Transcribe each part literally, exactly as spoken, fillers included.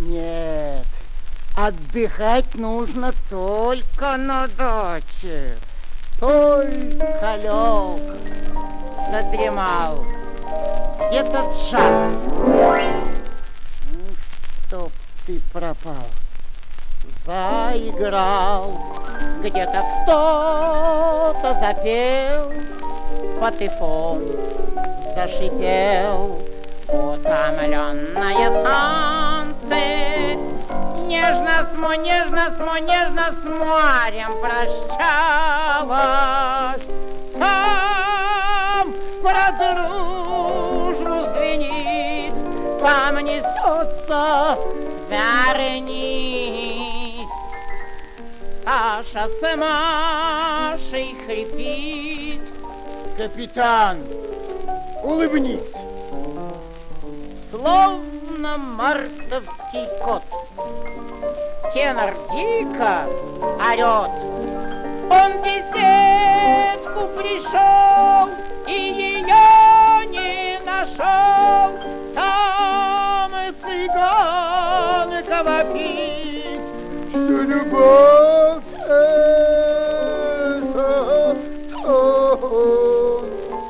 Нет, отдыхать нужно только на даче. Только лег, задремал. Где-то джаз. Чтоб ты пропал. Заиграл. Где-то кто-то запел. Патефон зашипел. Утомленное солнце нежно с мо, нежно с мо, нежно с морем прощалась. Там про дружбу звенит, вам несется, вернись. Саша с Машей хрипит. Капитан, улыбнись. Словно мартовский кот, тенор дико орет. Он в беседку пришел и ее не нашел. Там цыганка вопит, что любовь это сон.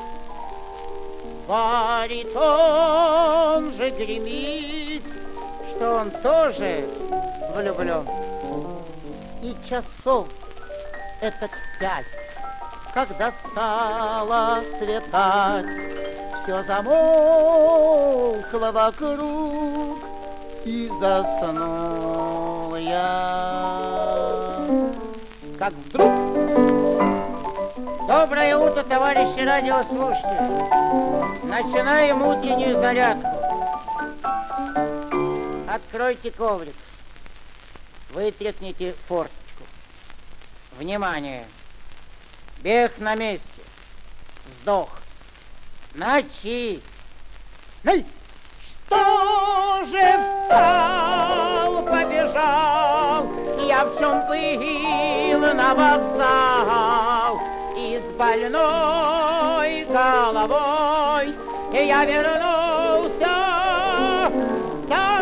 Баритон же гремит, что он тоже влюблен. И часов это пять, когда стало светать, все замолкло вокруг, и заснул я. Как вдруг... Доброе утро, товарищи радиослушатели! Начинаем утреннюю зарядку. Откройте коврик. Вытряхните форточку. Внимание! Бег на месте. Вздох. Ночи. Эй! Что же встал, побежал? Я в чем был на вокзал? И с больной головой я вернулся.